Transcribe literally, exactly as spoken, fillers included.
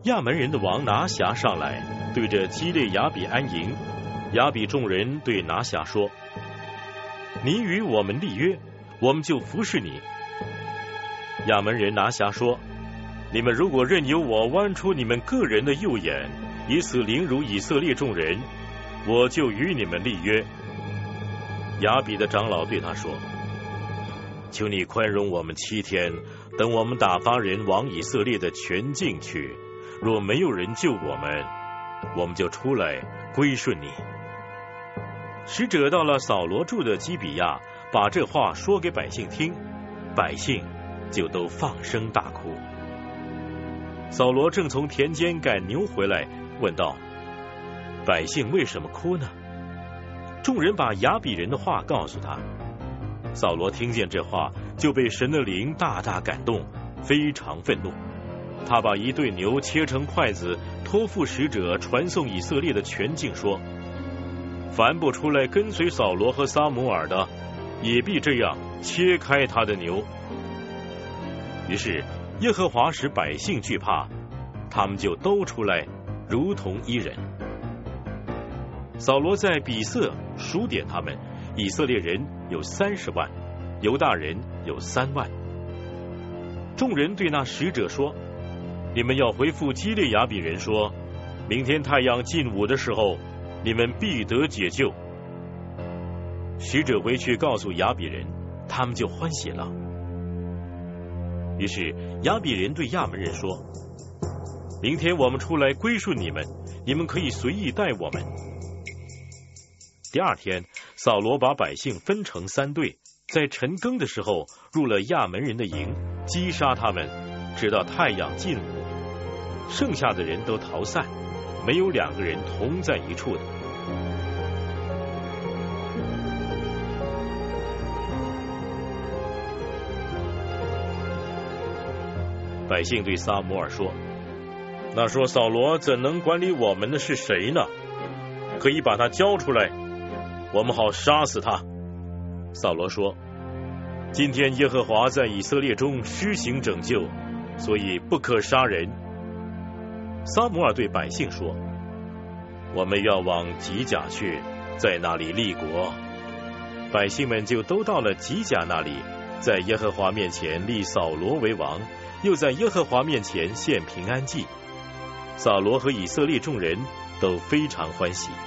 亚门人的王拿辖上来，对着基列雅比安营。雅比众人对拿辖说：你与我们立约，我们就服侍你。亚门人拿辖说：你们如果任由我剜出你们个人的右眼，以此凌辱以色列众人，我就与你们立约。雅比的长老对他说：求你宽容我们七天，等我们打发人往以色列的全境去，若没有人救我们，我们就出来归顺你。使者到了扫罗住的基比亚，把这话说给百姓听，百姓就都放声大哭。扫罗正从田间赶牛回来，问道：百姓为什么哭呢？众人把雅比人的话告诉他。扫罗听见这话，就被神的灵大大感动，非常愤怒。他把一对牛切成筷子，托付使者传送以色列的全境，说：凡不出来跟随扫罗和撒母耳的，也必这样切开他的牛。于是耶和华使百姓惧怕，他们就都出来，如同一人。扫罗在比色数点他们，以色列人有三十万，犹大人有三万。众人对那使者说：你们要回复基列雅比人说，明天太阳近午的时候，你们必得解救。使者回去告诉雅比人，他们就欢喜了。于是雅比人对亚门人说：明天我们出来归顺你们，你们可以随意待我们。第二天，扫罗把百姓分成三队，在晨更的时候入了亚门人的营，击杀他们，直到太阳近午。剩下的人都逃散，没有两个人同在一处的。百姓对撒母耳说：那说扫罗怎能管理我们的是谁呢？可以把他交出来，我们好杀死他。扫罗说：今天耶和华在以色列中施行拯救，所以不可杀人。撒母耳对百姓说：我们要往吉甲去，在那里立国。百姓们就都到了吉甲那里，在耶和华面前立扫罗为王，又在耶和华面前献平安祭。扫罗和以色列众人都非常欢喜。